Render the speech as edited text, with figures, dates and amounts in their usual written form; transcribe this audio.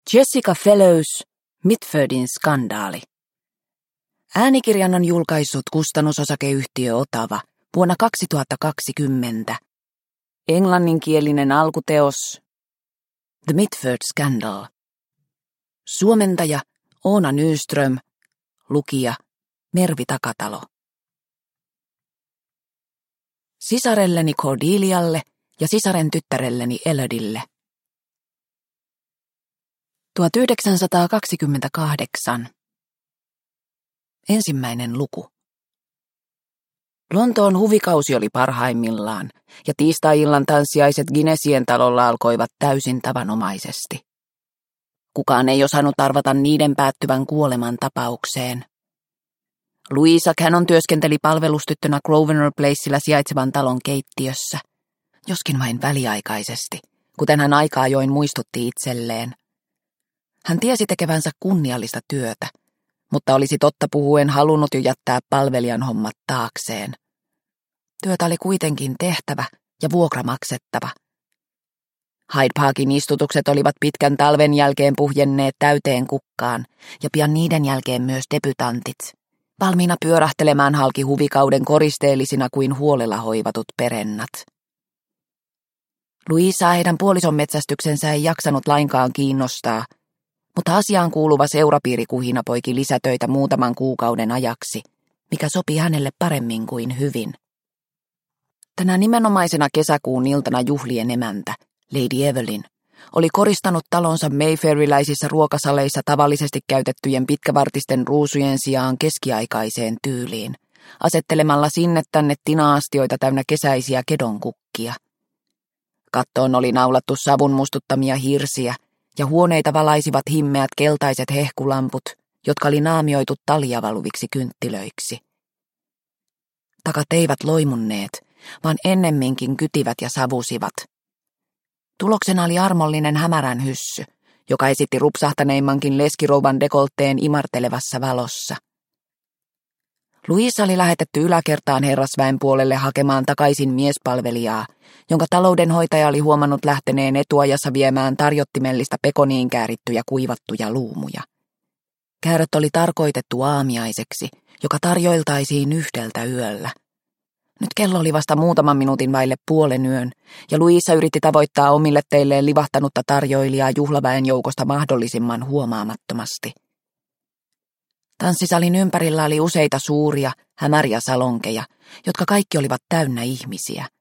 Jessica Fellows, Mitfordin skandaali. Äänikirjan on julkaissut kustannusosakeyhtiö Otava vuonna 2020. Englanninkielinen alkuteos The Mitford Scandal. Suomentaja Oona Nyström, lukija Mervi Takatalo. Sisarelleni Cordelialle ja sisaren tyttärelleni Elodille. 1928. Ensimmäinen luku. Lontoon huvikausi oli parhaimmillaan, ja tiistai-illan tanssiaiset Guinnessien talolla alkoivat täysin tavanomaisesti. Kukaan ei osannut arvata niiden päättyvän kuoleman tapaukseen. Louisa Cannon työskenteli palvelustyttönä Grosvenor Placella sijaitsevan talon keittiössä, joskin vain väliaikaisesti, kuten hän aika ajoin muistutti itselleen. Hän tiesi tekevänsä kunniallista työtä, mutta olisi totta puhuen halunnut jo jättää palvelijan hommat taakseen. Työtä oli kuitenkin tehtävä ja vuokra maksettava. Hyde Parkin istutukset olivat pitkän talven jälkeen puhjenneet täyteen kukkaan, ja pian niiden jälkeen myös debytantit, valmiina pyörähtelemään halki huvikauden koristeellisina kuin huolella hoivatut perennat. Louisaa heidän puolison metsästyksensä ei jaksanut lainkaan kiinnostaa, mutta asiaan kuuluva seurapiirikuhina poiki lisätöitä muutaman kuukauden ajaksi, mikä sopi hänelle paremmin kuin hyvin. Tänä nimenomaisena kesäkuun iltana juhlien emäntä, Lady Evelyn, oli koristanut talonsa mayfairiläisissä ruokasaleissa tavallisesti käytettyjen pitkävartisten ruusujen sijaan keskiaikaiseen tyyliin, asettelemalla sinne tänne tina-astioita täynnä kesäisiä kedonkukkia. Kattoon oli naulattu savun mustuttamia hirsiä, ja huoneita valaisivat himmeät keltaiset hehkulamput, jotka oli naamioitu taljavaluviksi kynttilöiksi. Takat eivät loimunneet, vaan ennemminkin kytivät ja savusivat. Tuloksena oli armollinen hämärän hyssy, joka esitti rupsahtaneimmankin leskirouvan dekoltteen imartelevassa valossa. Louisa oli lähetetty yläkertaan herrasväen puolelle hakemaan takaisin miespalvelijaa, jonka taloudenhoitaja oli huomannut lähteneen etuajassa viemään tarjottimellista pekoniin käärittyjä kuivattuja luumuja. Kääröt oli tarkoitettu aamiaiseksi, joka tarjoiltaisiin 1 yöllä. Nyt kello oli vasta muutaman minuutin vaille puolen yön, ja Louisa yritti tavoittaa omille teilleen livahtanutta tarjoilijaa juhlaväen joukosta mahdollisimman huomaamattomasti. Tanssisalin ympärillä oli useita suuria, hämäriä salonkeja, jotka kaikki olivat täynnä ihmisiä.